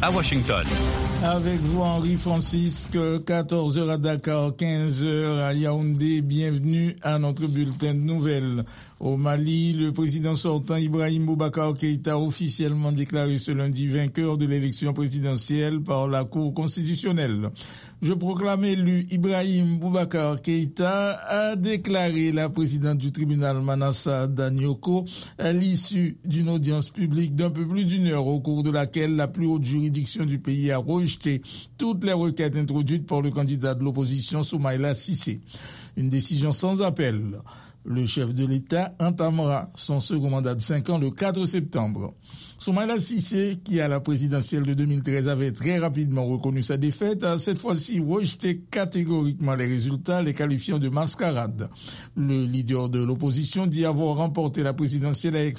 à Washington. Avec vous, Henri Francisque, 14h à Dakar, 15h à Yaoundé. Bienvenue à notre bulletin de nouvelles. Au Mali, le président sortant Ibrahim Boubacar Keïta a officiellement déclaré ce lundi vainqueur de l'élection présidentielle par la Cour constitutionnelle. Je proclame élu Ibrahim Boubacar Keïta, a déclaré la présidente du tribunal Manassa Danyoko à l'issue d'une audience publique d'un peu plus d'une heure au cours de laquelle la plus haute juridiction du pays a rejeté toutes les requêtes introduites par le candidat de l'opposition Soumaïla Cissé. Une décision sans appel. Le chef de l'État entamera son second mandat de 5 ans le 4 septembre. Soumaïla Cissé, qui à la présidentielle de 2013 avait très rapidement reconnu sa défaite, a cette fois-ci rejeté catégoriquement les résultats, les qualifiant de mascarade. Le leader de l'opposition dit avoir remporté la présidentielle avec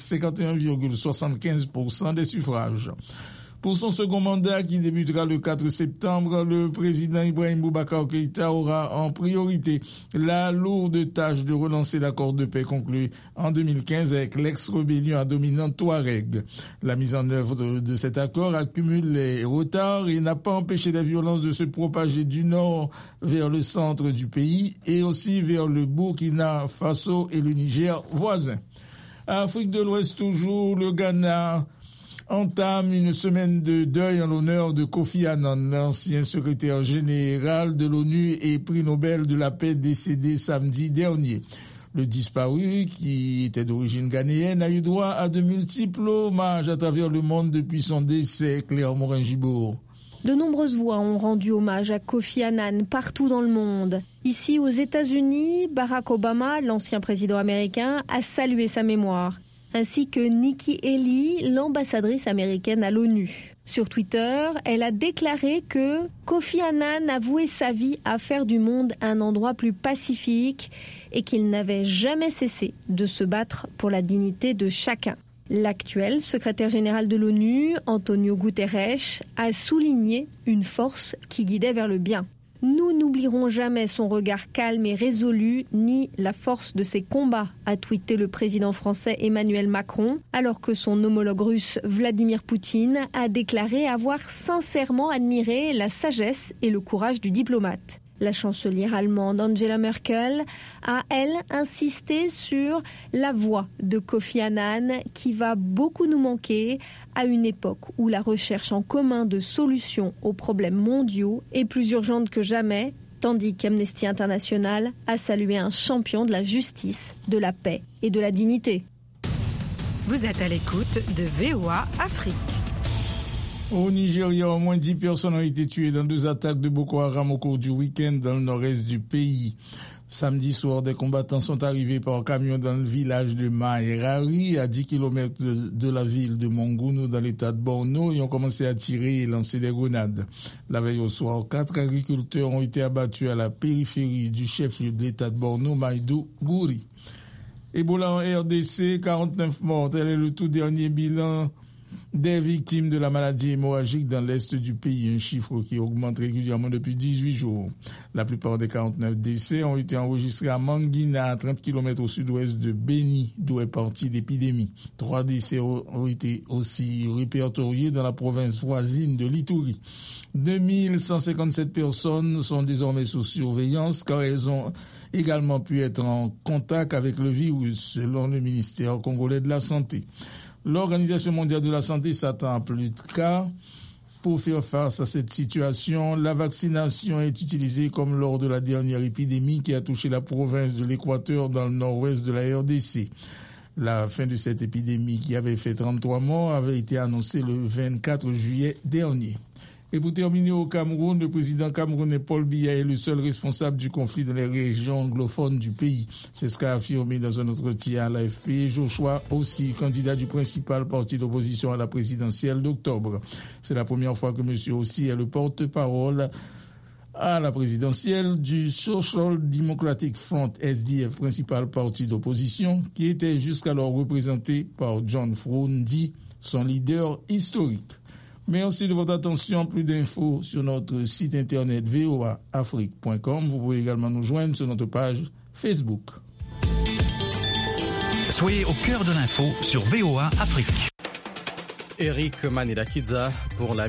51,75% des suffrages. Pour son second mandat qui débutera le 4 septembre, le président Ibrahim Boubacar Keïta aura en priorité la lourde tâche de relancer l'accord de paix conclu en 2015 avec l'ex-rébellion à dominante Touareg. La mise en œuvre de cet accord accumule les retards et n'a pas empêché les violences de se propager du nord vers le centre du pays et aussi vers le Burkina Faso et le Niger voisin. Afrique de l'Ouest toujours, le Ghana entame une semaine de deuil en l'honneur de Kofi Annan, l'ancien secrétaire général de l'ONU et prix Nobel de la paix décédé samedi dernier. Le disparu, qui était d'origine ghanéenne, a eu droit à de multiples hommages à travers le monde depuis son décès, Claire Morin-Gibour. De nombreuses voix ont rendu hommage à Kofi Annan partout dans le monde. Ici, aux États-Unis, Barack Obama, l'ancien président américain, a salué sa mémoire, ainsi que Nikki Haley, l'ambassadrice américaine à l'ONU. Sur Twitter, elle a déclaré que Kofi Annan a voué sa vie à faire du monde un endroit plus pacifique et qu'il n'avait jamais cessé de se battre pour la dignité de chacun. L'actuel secrétaire général de l'ONU, Antonio Guterres, a souligné une force qui guidait vers le bien. Nous n'oublierons jamais son regard calme et résolu, ni la force de ses combats, a tweeté le président français Emmanuel Macron, alors que son homologue russe Vladimir Poutine a déclaré avoir sincèrement admiré la sagesse et le courage du diplomate. La chancelière allemande Angela Merkel a, elle, insisté sur la voix de Kofi Annan qui va beaucoup nous manquer à une époque où la recherche en commun de solutions aux problèmes mondiaux est plus urgente que jamais, tandis qu'Amnesty International a salué un champion de la justice, de la paix et de la dignité. Vous êtes à l'écoute de VOA Afrique. Au Nigeria, au moins 10 personnes ont été tuées dans 2 attaques de Boko Haram au cours du week-end dans le nord-est du pays. Samedi soir, des combattants sont arrivés par camion dans le village de Maherari, à 10 km de la ville de Mongono, dans l'état de Borno, et ont commencé à tirer et lancer des grenades. La veille au soir, 4 agriculteurs ont été abattus à la périphérie du chef-lieu de l'état de Borno, Maïdougouri. Ebola en RDC, 49 morts. Tel est le tout dernier bilan des victimes de la maladie hémorragique dans l'est du pays, un chiffre qui augmente régulièrement depuis 18 jours. La plupart des 49 décès ont été enregistrés à Mangina, à 30 km au sud-ouest de Beni, d'où est partie l'épidémie. 3 décès ont été aussi répertoriés dans la province voisine de l'Ituri. 2157 personnes sont désormais sous surveillance car elles ont également pu être en contact avec le virus, selon le ministère congolais de la Santé. L'Organisation mondiale de la santé s'attend à plus de cas. Pour faire face à cette situation, la vaccination est utilisée comme lors de la dernière épidémie qui a touché la province de l'Équateur dans le nord-ouest de la RDC. La fin de cette épidémie qui avait fait 33 morts avait été annoncée le 24 juillet dernier. Et pour terminer au Cameroun, le président camerounais Paul Biya est le seul responsable du conflit dans les régions anglophones du pays. C'est ce qu'a affirmé dans un entretien à l'AFP Joshua aussi, candidat du principal parti d'opposition à la présidentielle d'octobre. C'est la première fois que M. Ossi est le porte-parole à la présidentielle du Social Democratic Front, SDF, principal parti d'opposition, qui était jusqu'alors représenté par John Froundi, son leader historique. Merci de votre attention. Plus d'infos sur notre site internet voaafrique.com. Vous pouvez également nous joindre sur notre page Facebook. Soyez au cœur de l'info sur VOA Afrique. Eric Manilakidza pour la